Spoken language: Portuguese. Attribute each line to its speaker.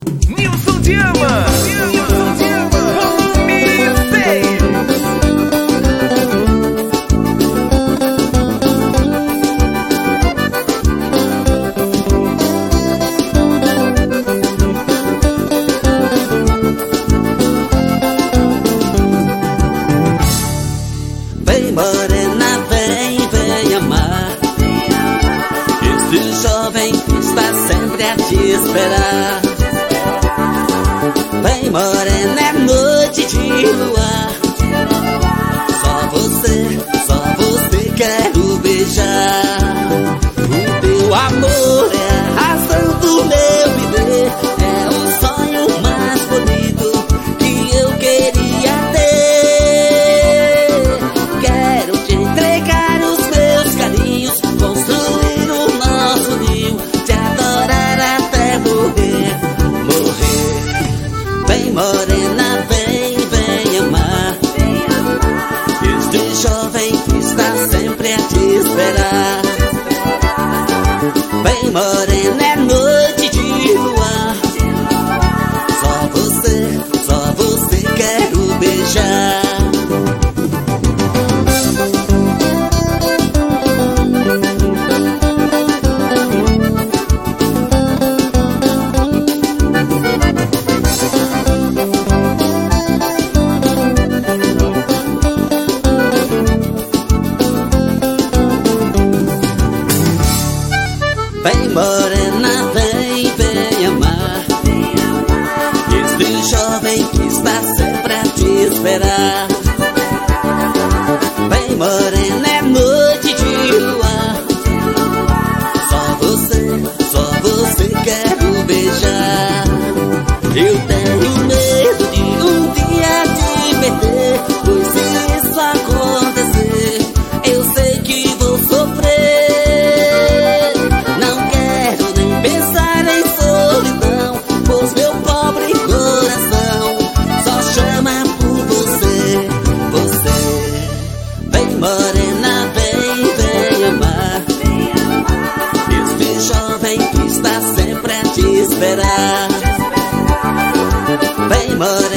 Speaker 1: Nilson te ama. Nilson te ama.
Speaker 2: Vem morena, vem amar. Este jovem está sempre a te esperar. Vem morena, é noite de luar. Só você quero beijar. O teu amor é a razão do meu viver. É o sonho mais bonito que eu queria ter. Quero te entregar os meus carinhos, construir o nosso ninho, te adorar até morrer. Vem morena, vem amar. Este jovem está sempre a te esperar. Vem morena, é noite de luar. Só você quero beijar. Vem morena, vem amar. Este jovem que está sempre a te esperar. Vem morena, é noite de luar. Só você quero beijar. Eu tenho medo de um dia te perder, pois se isso acontecer, eu sei que vou sofrer. Pensar em solidão, pois meu pobre coração só chama por você. Vem morena, vem amar. Este jovem que está sempre a te esperar. Vem morena.